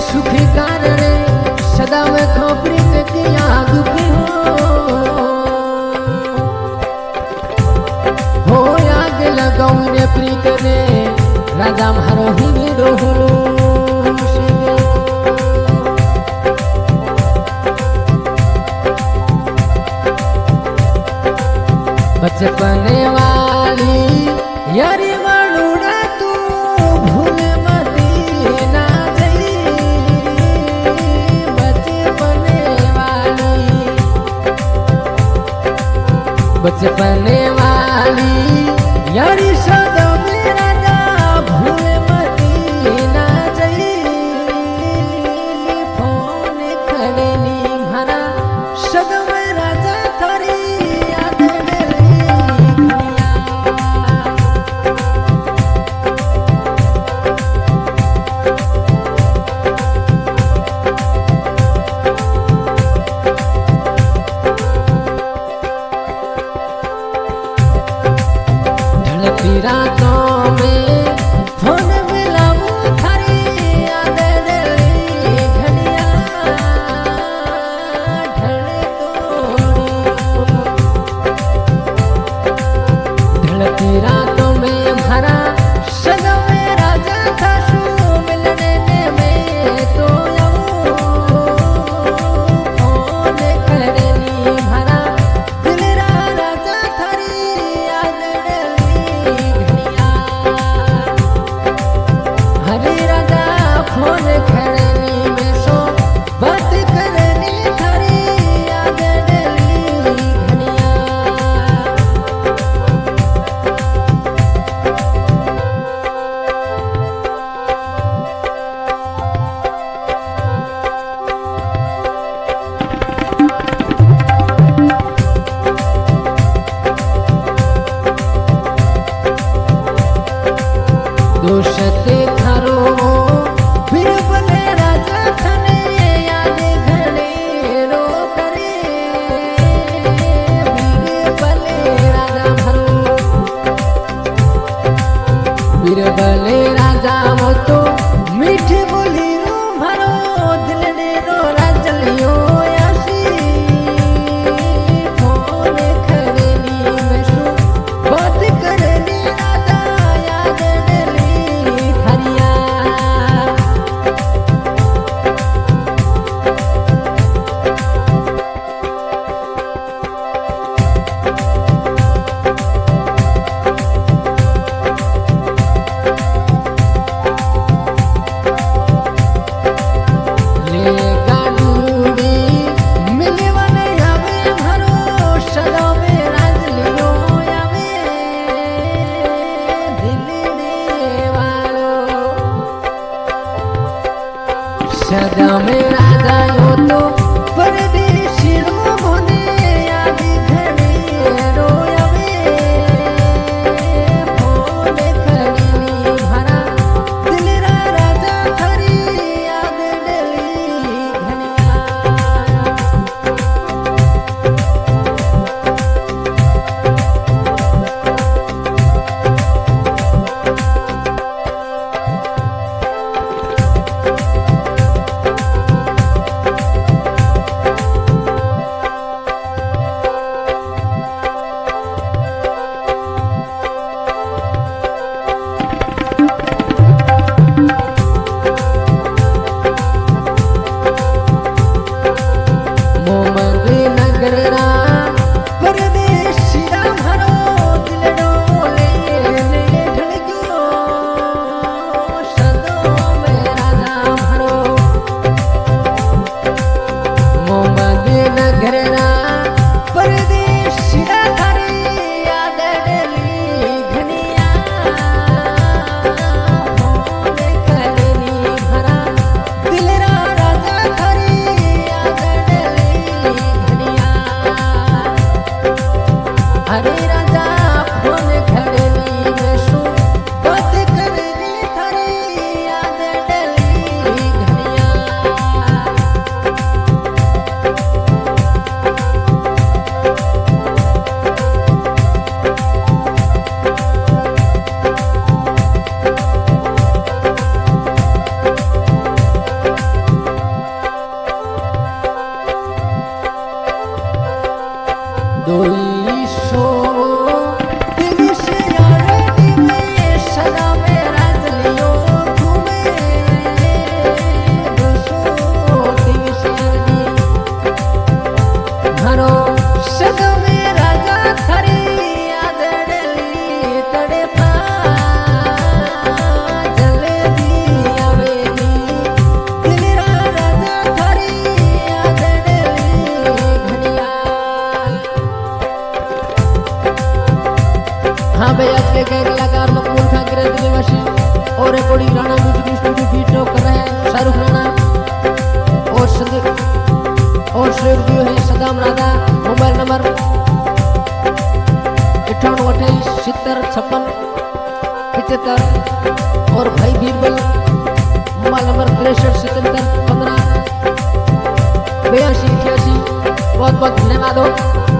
सुखी कारणे सदा में खोपड़ी के किया दुखी हो आग लगाऊ ने प्रीत ने राजा मारो ही रोहलो बचपने वाली यारी मनुड़ा तू भूल मती ना गई बचपने वाली यारी सदा मेरा जा भूल मती ना गई फोन करेली भरा सदा मेरा जा थारी रातों में फोन मिलाऊं थारी याद दिली घड़िया ढलती रातों में भरा सदा मेरा जाता शू मिलने में तो फोन करेली भरा दिल राजा थारी याद हरे राजा फोन खड़नी में सो बात करनी थारी याद डली घनिया दोषते थारो बिरबले राजा थने याद घने रो करे बिरबले राजा भरो बिरबले राजा वो तो मीठी बोली रो भरो दिल ने रो राजलियो आसी फोन करेली में सो बात करेली राजा याद सदा में राजा यो तो परदेशी रो मोने याद घने रोयावे फोन करेली भरा दिल राजा थारी याद डली घनिया 75 और भाई बीरबल मोबाइल नंबर 63 77 15 82 88। बहुत बहुत धन्यवाद हो।